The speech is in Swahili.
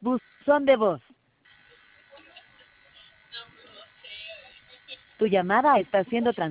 Buzón de voz. Tu llamada está siendo transmitida.